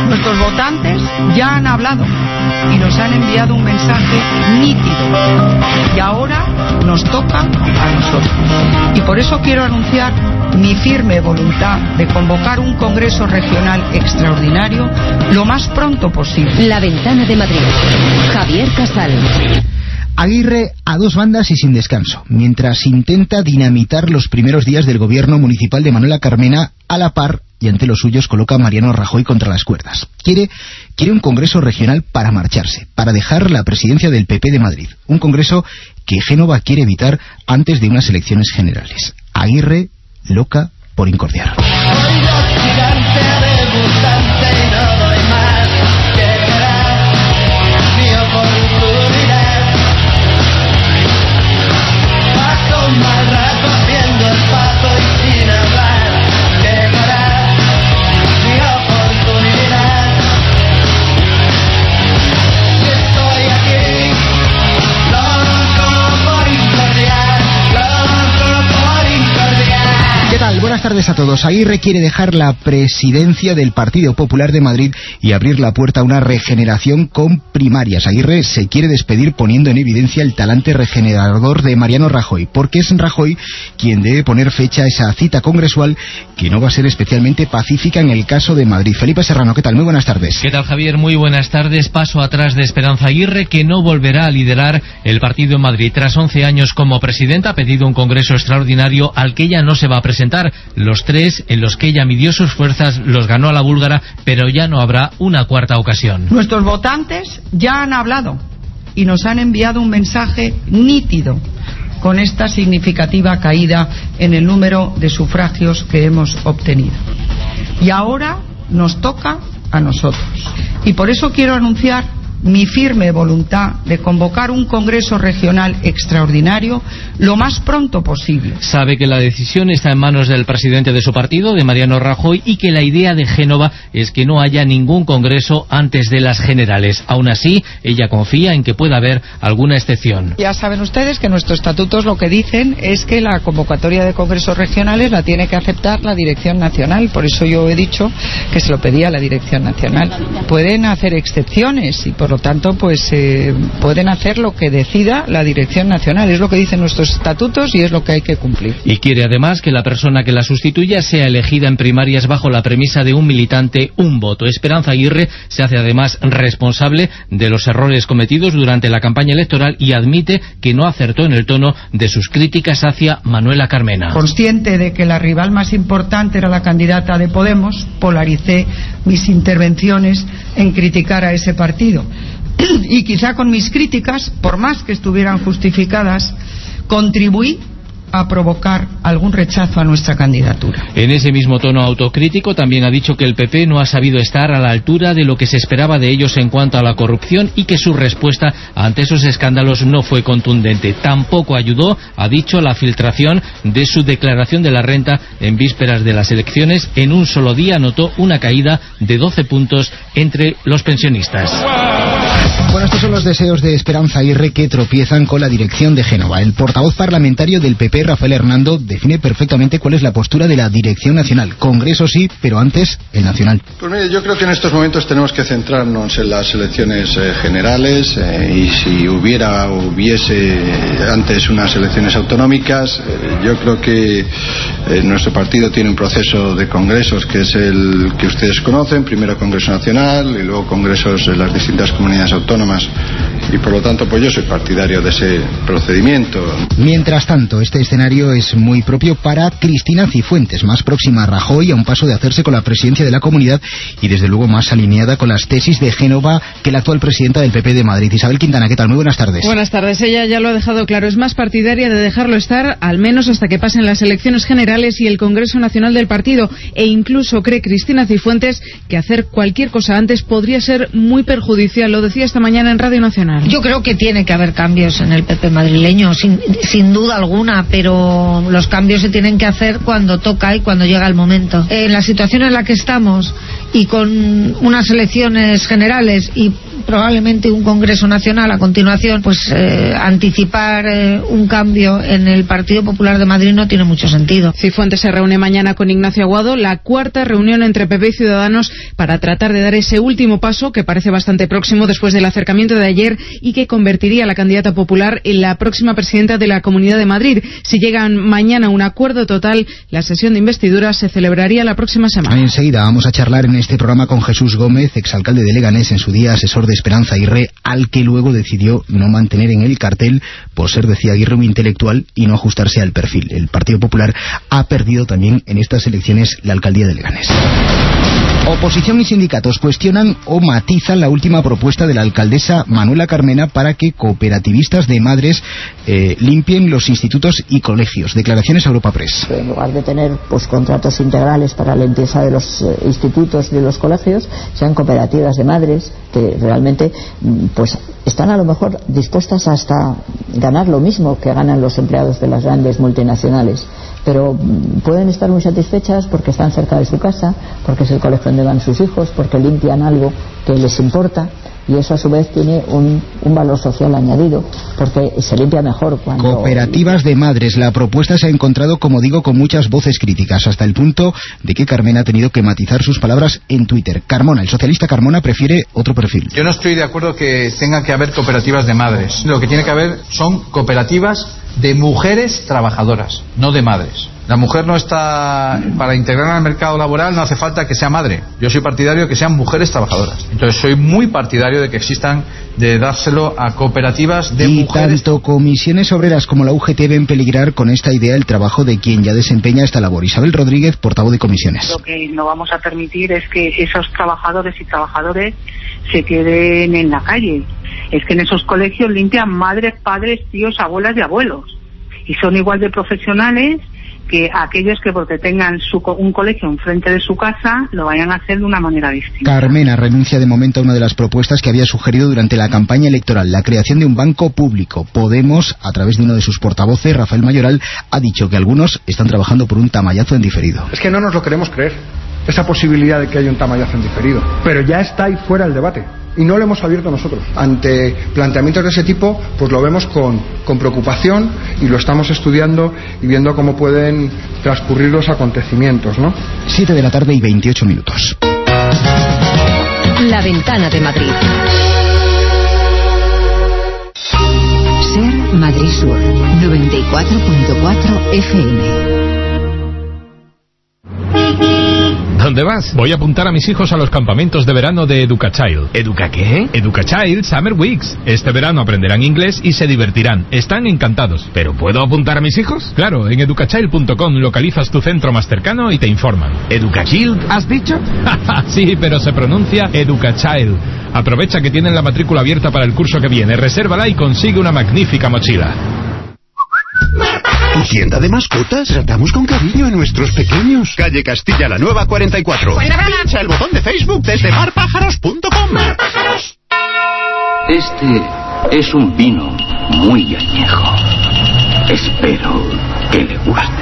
Nuestros votantes ya han hablado y nos han enviado un mensaje nítido. Y ahora nos toca a nosotros. Y por eso quiero anunciar mi firme voluntad de convocar un Congreso Regional extraordinario lo más pronto posible. La Ventana de Madrid. Javier Casal. Aguirre a dos bandas y sin descanso, mientras intenta dinamitar los primeros días del gobierno municipal de Manuela Carmena, a la par y ante los suyos coloca a Mariano Rajoy contra las cuerdas. Quiere un Congreso regional para marcharse, para dejar la presidencia del PP de Madrid. Un Congreso que Génova quiere evitar antes de unas elecciones generales. Aguirre, loca por incordiar. Buenas tardes a todos. Aguirre quiere dejar la presidencia del Partido Popular de Madrid y abrir la puerta a una regeneración con primarias. Aguirre se quiere despedir poniendo en evidencia el talante regenerador de Mariano Rajoy, porque es Rajoy quien debe poner fecha a esa cita congresual que no va a ser especialmente pacífica en el caso de Madrid. Felipe Serrano, ¿qué tal? Muy buenas tardes. ¿Qué tal, Javier? Muy buenas tardes. Paso atrás de Esperanza Aguirre, que no volverá a liderar el partido en Madrid. Tras 11 años como presidenta, ha pedido un congreso extraordinario al que ella no se va a presentar. Los tres en los que ella midió sus fuerzas los ganó a la búlgara, pero ya no habrá una cuarta ocasión. Nuestros votantes ya han hablado y nos han enviado un mensaje nítido con esta significativa caída en el número de sufragios que hemos obtenido. Y ahora nos toca a nosotros. Y por eso quiero anunciar mi firme voluntad de convocar un Congreso Regional extraordinario lo más pronto posible. Sabe que la decisión está en manos del presidente de su partido, de Mariano Rajoy, y que la idea de Génova es que no haya ningún congreso antes de las generales. Aún así, ella confía en que pueda haber alguna excepción. Ya saben ustedes que nuestros estatutos lo que dicen es que la convocatoria de congresos regionales la tiene que aceptar la Dirección Nacional. Por eso yo he dicho que se lo pedía a la Dirección Nacional. Pueden hacer excepciones y por lo tanto pues pueden hacer lo que decida la Dirección Nacional. Es lo que dicen nuestros estatutos y es lo que hay que cumplir. Y quiere además que la persona que la sustituya sea elegida en primarias bajo la premisa de un militante, un voto. Esperanza Aguirre se hace además responsable de los errores cometidos durante la campaña electoral y admite que no acertó en el tono de sus críticas hacia Manuela Carmena. Consciente de que la rival más importante era la candidata de Podemos, polaricé mis intervenciones en criticar a ese partido. Y quizá con mis críticas, por más que estuvieran justificadas, contribuí a provocar algún rechazo a nuestra candidatura. En ese mismo tono autocrítico también ha dicho que el PP no ha sabido estar a la altura de lo que se esperaba de ellos en cuanto a la corrupción y que su respuesta ante esos escándalos no fue contundente. Tampoco ayudó, ha dicho, la filtración de su declaración de la renta en vísperas de las elecciones. En un solo día notó una caída de 12 puntos entre los pensionistas. Bueno, estos son los deseos de Esperanza Aguirre que tropiezan con la dirección de Génova. El portavoz parlamentario del PP, Rafael Hernando, define perfectamente cuál es la postura de la dirección nacional. Congreso sí, pero antes el nacional. Pues mire, yo creo que en estos momentos tenemos que centrarnos en las elecciones generales y si hubiese antes unas elecciones autonómicas, yo creo que nuestro partido tiene un proceso de congresos que es el que ustedes conocen, primero Congreso Nacional y luego congresos de las distintas comunidades autónomas y por lo tanto pues yo soy partidario de ese procedimiento. Mientras tanto, este escenario es muy propio para Cristina Cifuentes, más próxima a Rajoy, a un paso de hacerse con la presidencia de la comunidad y desde luego más alineada con las tesis de Génova que la actual presidenta del PP de Madrid. Isabel Quintana, ¿qué tal? Muy buenas tardes. Buenas tardes. Ella ya lo ha dejado claro, es más partidaria de dejarlo estar, al menos hasta que pasen las elecciones generales y el Congreso Nacional del partido, e incluso cree Cristina Cifuentes que hacer cualquier cosa antes podría ser muy perjudicial. Lo decía esta mañana en Radio Nacional. Yo creo que tiene que haber cambios en el PP madrileño, sin duda alguna, pero los cambios se tienen que hacer cuando toca y cuando llega el momento. En la situación en la que estamos y con unas elecciones generales y probablemente un Congreso Nacional a continuación, pues anticipar un cambio en el Partido Popular de Madrid no tiene mucho sentido. Cifuentes se reúne mañana con Ignacio Aguado, la cuarta reunión entre PP y Ciudadanos para tratar de dar ese último paso que parece bastante próximo después del acercamiento de ayer y que convertiría a la candidata popular en la próxima presidenta de la Comunidad de Madrid. Si llegan mañana a un acuerdo total, la sesión de investidura se celebraría la próxima semana. Enseguida vamos a charlar en este programa con Jesús Gómez, exalcalde de Leganés, en su día asesor de Esperanza Aguirre, al que luego decidió no mantener en el cartel por ser, decía Aguirre, un intelectual y no ajustarse al perfil. El Partido Popular ha perdido también en estas elecciones la alcaldía de Leganés. Oposición y sindicatos cuestionan o matizan la última propuesta de la alcaldesa Manuela Carmena para que cooperativistas de madres limpien los institutos y colegios. Declaraciones a Europa Press. En lugar de tener contratos integrales para la limpieza de los institutos y de los colegios, sean cooperativas de madres que realmente están a lo mejor dispuestas hasta ganar lo mismo que ganan los empleados de las grandes multinacionales, pero pueden estar muy satisfechas porque están cerca de su casa, porque es el colegio donde van sus hijos, porque limpian algo que les importa, y eso a su vez tiene un valor social añadido, porque se limpia mejor cuando... Cooperativas de madres. La propuesta se ha encontrado, como digo, con muchas voces críticas, hasta el punto de que Carmena ha tenido que matizar sus palabras en Twitter. Carmona, el socialista Carmona, prefiere otro perfil. Yo no estoy de acuerdo que tenga que haber cooperativas de madres. Lo que tiene que haber son cooperativas de mujeres trabajadoras, no de madres. La mujer no está... Para integrarla al mercado laboral no hace falta que sea madre. Yo soy partidario de que sean mujeres trabajadoras. Entonces soy muy partidario de que existan, de dárselo a cooperativas de mujeres. Y tanto comisiones obreras como la UGT ven peligrar con esta idea el trabajo de quien ya desempeña esta labor. Isabel Rodríguez, portavoz de comisiones. Lo que no vamos a permitir es que esos trabajadores y trabajadoras se queden en la calle. Es que en esos colegios limpian madres, padres, tíos, abuelas y abuelos. Y son igual de profesionales que aquellos que porque tengan un colegio enfrente de su casa lo vayan a hacer de una manera distinta. Carmena renuncia de momento a una de las propuestas que había sugerido durante la campaña electoral, la creación de un banco público. Podemos, a través de uno de sus portavoces, Rafael Mayoral, ha dicho que algunos están trabajando por un tamallazo en diferido. Es que no nos lo queremos creer, esa posibilidad de que haya un tamallazo en diferido, pero ya está ahí fuera el debate. Y no lo hemos abierto nosotros. Ante planteamientos de ese tipo, pues lo vemos con preocupación y lo estamos estudiando y viendo cómo pueden transcurrir los acontecimientos, ¿no? 7:28 PM. La Ventana de Madrid. Ser Madrid Sur, 94.4 FM. ¿Dónde vas? Voy a apuntar a mis hijos a los campamentos de verano de Educachild. ¿Educa qué? Educachild Summer Weeks. Este verano aprenderán inglés y se divertirán. Están encantados. ¿Pero puedo apuntar a mis hijos? Claro, en educachild.com localizas tu centro más cercano y te informan. ¿Educachild has dicho? Sí, pero se pronuncia Educachild. Aprovecha que tienen la matrícula abierta para el curso que viene. Resérvala y consigue una magnífica mochila. ¿Tu tienda de mascotas? Tratamos con cariño a nuestros pequeños. Calle Castilla la Nueva 44. Pincha el botón de Facebook desde marpájaros.com. ¡Marpájaros! Este es un vino muy añejo. Espero que le guste.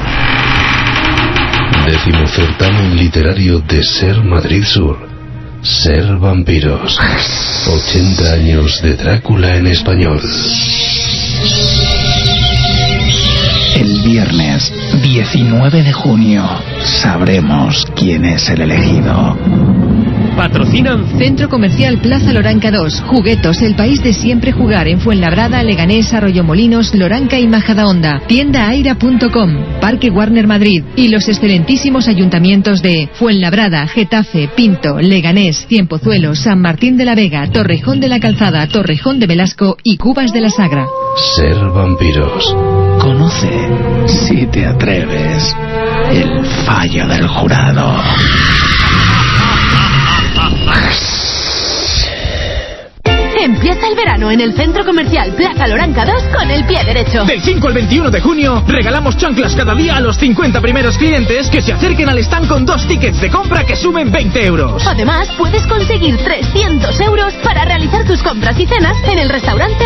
10º certamen literario de Ser Madrid Sur. Ser vampiros. 80 años de Drácula en español. El viernes 19 de junio sabremos quién es el elegido. Patrocinan Centro Comercial Plaza Loranca 2, Juguetos, el país de siempre jugar en Fuenlabrada, Leganés, Arroyomolinos, Loranca y Majadahonda. Tiendaaira.com, Parque Warner Madrid y los excelentísimos ayuntamientos de Fuenlabrada, Getafe, Pinto, Leganés, Cienpozuelos, San Martín de la Vega, Torrejón de la Calzada, Torrejón de Velasco y Cubas de la Sagra. Ser vampiros. Conoce, si te atreves, el fallo del jurado. Empieza el verano en el Centro Comercial Plaza Loranca 2 con el pie derecho. Del 5 al 21 de junio regalamos chanclas cada día a los 50 primeros clientes que se acerquen al stand con 2 tickets de compra que sumen 20 euros. Además, puedes conseguir 300 euros para realizar tus compras y cenas en el restaurante.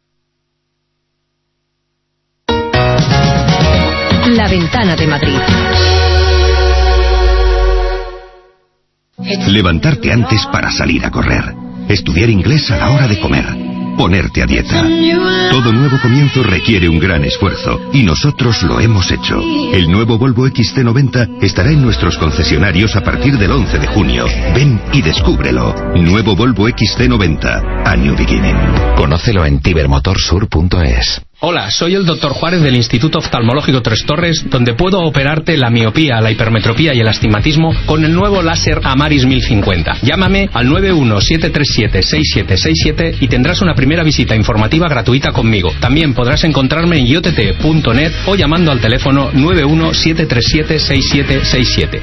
La Ventana de Madrid. Levantarte antes para salir a correr. estudiar inglés a la hora de comer, ponerte a dieta. Todo nuevo comienzo requiere un gran esfuerzo y nosotros lo hemos hecho. El nuevo Volvo XC90 estará en nuestros concesionarios a partir del 11 de junio. Ven y descúbrelo. Nuevo Volvo XC90, a New Beginning. Conócelo en tibermotorsur.es. Hola, soy el Dr. Juárez del Instituto Oftalmológico Tres Torres, donde puedo operarte la miopía, la hipermetropía y el astigmatismo con el nuevo láser Amaris 1050. Llámame al 917376767 y tendrás una primera visita informativa gratuita conmigo. También podrás encontrarme en iott.net o llamando al teléfono 917376767.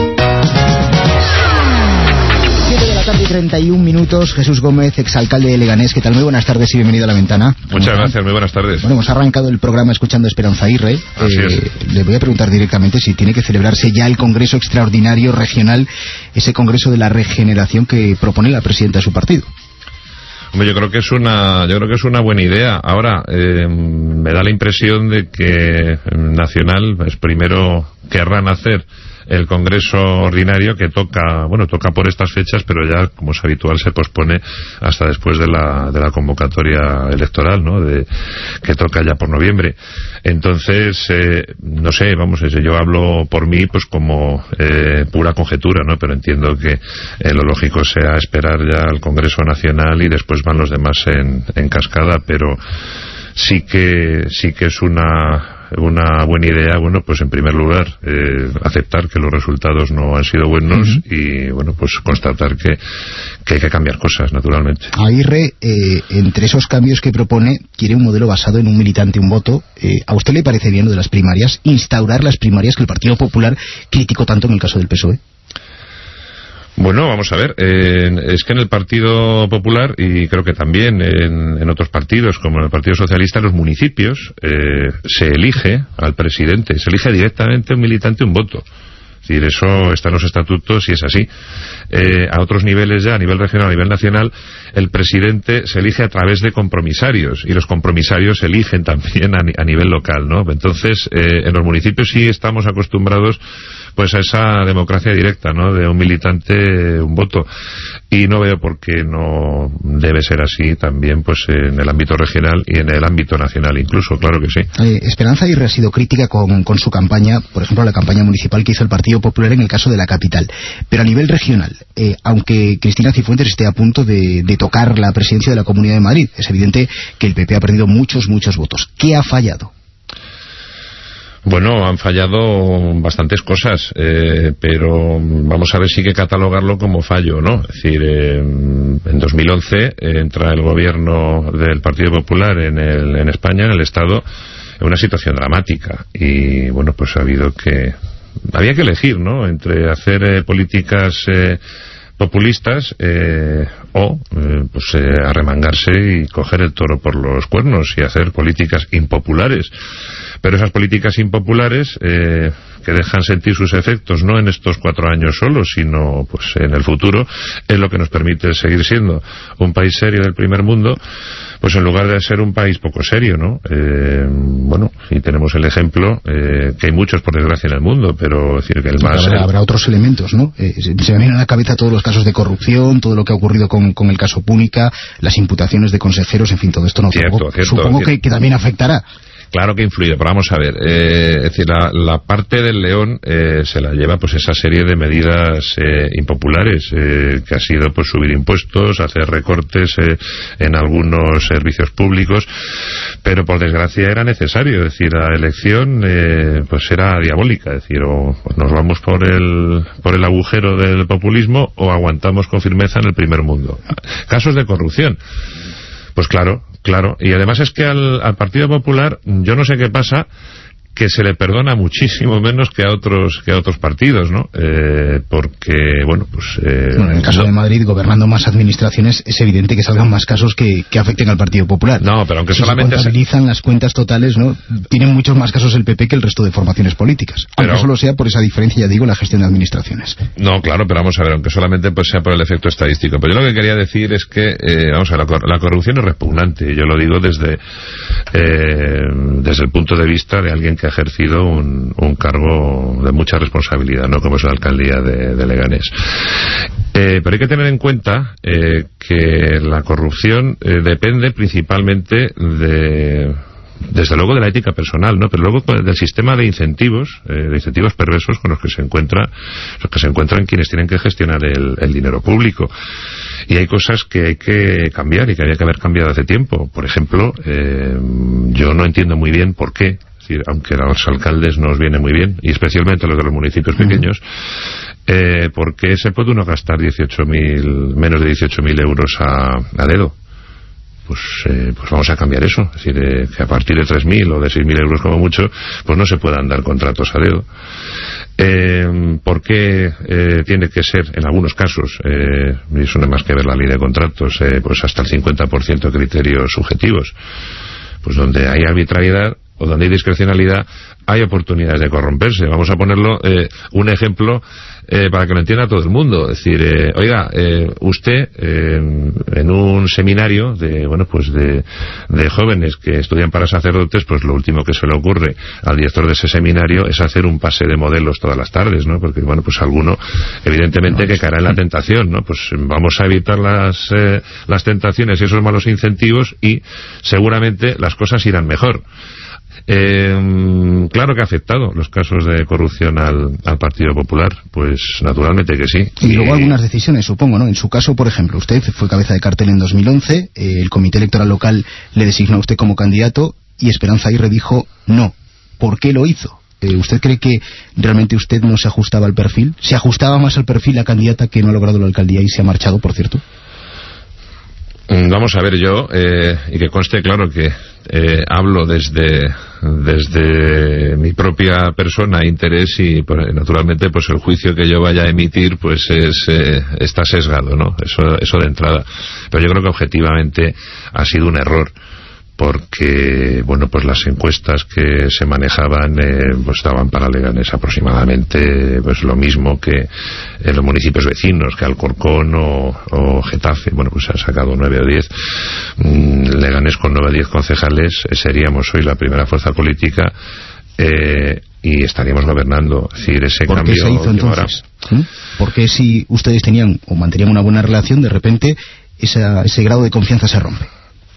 31 minutos. Jesús Gómez, exalcalde de Leganés. ¿Qué tal? Muy buenas tardes y bienvenido a La Ventana. Muchas gracias, muy buenas tardes. Bueno, hemos arrancado el programa escuchando a Esperanza Aguirre. Así es. Le voy a preguntar directamente si tiene que celebrarse ya el Congreso Extraordinario Regional, ese Congreso de la Regeneración que propone la presidenta de su partido. Hombre, yo creo que es una buena idea. Ahora, me da la impresión de que Nacional, pues primero querrán hacer el Congreso Ordinario, que toca por estas fechas, pero ya, como es habitual, se pospone hasta después de la convocatoria electoral, ¿no? Que toca ya por noviembre. Entonces, no sé, yo hablo por mí, pues como pura conjetura, ¿no? Pero entiendo que lo lógico sea esperar ya al Congreso Nacional y después van los demás en cascada, pero sí que es una buena idea, pues en primer lugar aceptar que los resultados no han sido buenos y pues constatar que hay que cambiar cosas, naturalmente. Aguirre, entre esos cambios que propone, quiere un modelo basado en un militante, un voto. ¿A usted le parece bien lo de las primarias? Instaurar las primarias que el Partido Popular criticó tanto en el caso del PSOE. Bueno, vamos a ver, es que en el Partido Popular, y creo que también en otros partidos, como en el Partido Socialista, en los municipios se elige al presidente, se elige directamente un militante, un voto. Es decir, eso está en los estatutos y es así. A otros niveles ya, a nivel regional, a nivel nacional, el presidente se elige a través de compromisarios, y los compromisarios se eligen también a nivel local, ¿no? Entonces, en los municipios sí estamos acostumbrados pues a esa democracia directa, ¿no? De un militante, un voto. Y no veo por qué no debe ser así también pues en el ámbito regional y en el ámbito nacional incluso, claro que sí. Esperanza Aguirre ha sido crítica con su campaña, por ejemplo la campaña municipal que hizo el Partido Popular en el caso de la capital. Pero a nivel regional, aunque Cristina Cifuentes esté a punto de tocar la presidencia de la Comunidad de Madrid, es evidente que el PP ha perdido muchos votos. ¿Qué ha fallado? Bueno, han fallado bastantes cosas, pero vamos a ver si hay que catalogarlo como fallo, ¿no? Es decir, en 2011 entra el gobierno del Partido Popular en España, en el Estado, en una situación dramática. Y bueno, pues había que elegir, ¿no? Entre hacer políticas populistas o arremangarse y coger el toro por los cuernos y hacer políticas impopulares. Pero esas políticas impopulares que dejan sentir sus efectos no en estos 4 años solo, sino pues en el futuro, es lo que nos permite seguir siendo un país serio del primer mundo, pues en lugar de ser un país poco serio, ¿no? Y tenemos el ejemplo que hay muchos, por desgracia, en el mundo, pero es decir que el más... Habrá otros elementos, ¿no? Se me vienen a la cabeza todos los casos de corrupción, todo lo que ha ocurrido con el caso Púnica, las imputaciones de consejeros, en fin, todo esto supongo que también afectará. Claro que influye, pero vamos a ver, es decir, la parte del león se la lleva pues esa serie de medidas impopulares, que ha sido pues subir impuestos, hacer recortes en algunos servicios públicos, pero por desgracia era necesario, es decir, la elección pues era diabólica, es decir, o nos vamos por el agujero del populismo o aguantamos con firmeza en el primer mundo. Casos de corrupción, pues claro, y además es que al Partido Popular, yo no sé qué pasa, que se le perdona muchísimo menos que a otros partidos, ¿no? Porque, en el caso de Madrid, gobernando más administraciones, es evidente que salgan más casos que afecten al Partido Popular. No, pero aunque solamente se contabilizan las cuentas totales, ¿no? Tienen muchos más casos el PP que el resto de formaciones políticas. Aunque solo sea por esa diferencia, ya digo, en la gestión de administraciones. No, claro, pero vamos a ver, aunque solamente pues sea por el efecto estadístico. Pero yo lo que quería decir es que, la corrupción es repugnante. Yo lo digo desde el punto de vista de alguien que ha ejercido un cargo de mucha responsabilidad, no como es la alcaldía de Leganés. Pero hay que tener en cuenta que la corrupción depende principalmente desde luego de la ética personal, ¿no? Pero luego del sistema de incentivos perversos con los que se encuentran quienes tienen que gestionar el dinero público. Y hay cosas que hay que cambiar y que había que haber cambiado hace tiempo. Por ejemplo, yo no entiendo muy bien por qué, es decir, aunque a los alcaldes nos viene muy bien, y especialmente a los de los municipios pequeños, ¿por qué se puede uno gastar menos de 18.000 euros a dedo? Pues vamos a cambiar eso, es decir, que a partir de 3.000 o de 6.000 euros como mucho, pues no se puedan dar contratos a dedo. ¿Por qué tiene que ser, en algunos casos, y eso no hay más que ver la ley de contratos, pues hasta el 50% criterios subjetivos? Pues donde hay arbitrariedad o donde hay discrecionalidad, hay oportunidades de corromperse. Vamos a ponerlo, un ejemplo para que lo entienda todo el mundo. Es decir, oiga, usted en un seminario de jóvenes que estudian para sacerdotes, pues lo último que se le ocurre al director de ese seminario es hacer un pase de modelos todas las tardes, ¿no? Porque pues alguno evidentemente que caerá en la tentación, ¿no? Pues vamos a evitar las tentaciones y esos malos incentivos y seguramente las cosas irán mejor. Claro que ha afectado los casos de corrupción al Partido Popular, pues naturalmente que sí. Y luego algunas decisiones, supongo, ¿no? En su caso, por ejemplo, usted fue cabeza de cartel en 2011, el comité electoral local le designó a usted como candidato y Esperanza Aguirre dijo no. ¿Por qué lo hizo? ¿Usted cree que realmente usted no se ajustaba al perfil? ¿Se ajustaba más al perfil la candidata que no ha logrado la alcaldía y se ha marchado, por cierto? Vamos a ver, yo, y que conste claro que hablo desde mi propia persona, interés y naturalmente pues el juicio que yo vaya a emitir pues está sesgado, ¿no? Eso de entrada. Pero yo creo que objetivamente ha sido un error, porque pues las encuestas que se manejaban pues daban para Leganés aproximadamente pues lo mismo que en los municipios vecinos, que Alcorcón o Getafe. Pues se han sacado 9 o 10. Leganés con 9 o 10 concejales seríamos hoy la primera fuerza política y estaríamos gobernando. Es decir, ese ¿por cambio qué se hizo entonces? Porque si ustedes tenían o mantenían una buena relación, de repente ese grado de confianza se rompe.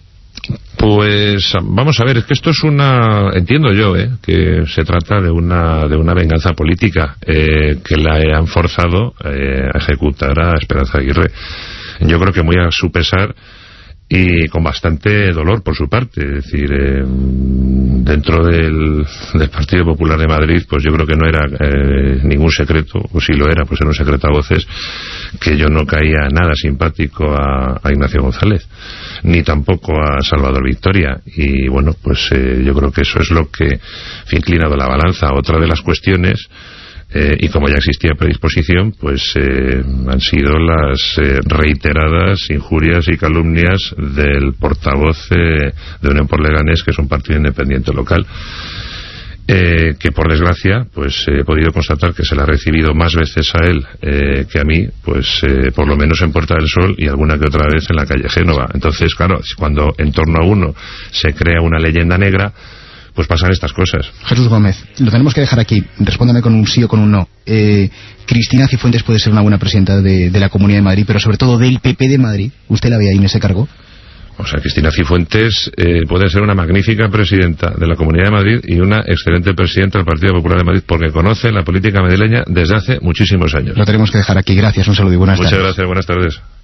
Pues vamos a ver, es que esto es entiendo yo, que se trata de una venganza política que la han forzado a ejecutar a Esperanza Aguirre. Yo creo que muy a su pesar y con bastante dolor por su parte. Es decir, dentro del Partido Popular de Madrid, pues yo creo que no era ningún secreto, o si lo era, pues era un secreto a voces, que yo no caía nada simpático a Ignacio González, ni tampoco a Salvador Victoria, y pues yo creo que eso es lo que ha inclinado la balanza. Otra de las cuestiones, y como ya existía predisposición, pues han sido las reiteradas injurias y calumnias del portavoz de Unión por Leganés, que es un partido independiente local, que por desgracia pues he podido constatar que se le ha recibido más veces a él que a mí, pues por lo menos en Puerta del Sol y alguna que otra vez en la calle Génova. Entonces, claro, cuando en torno a uno se crea una leyenda negra, pues pasan estas cosas. Jesús Gómez, lo tenemos que dejar aquí. Respóndame con un sí o con un no. Cristina Cifuentes puede ser una buena presidenta de la Comunidad de Madrid, pero sobre todo del PP de Madrid. ¿Usted la ve ahí en ese cargo? O sea, Cristina Cifuentes puede ser una magnífica presidenta de la Comunidad de Madrid y una excelente presidenta del Partido Popular de Madrid, porque conoce la política madrileña desde hace muchísimos años. Lo tenemos que dejar aquí. Gracias, un saludo y buenas tardes. Muchas gracias, buenas tardes.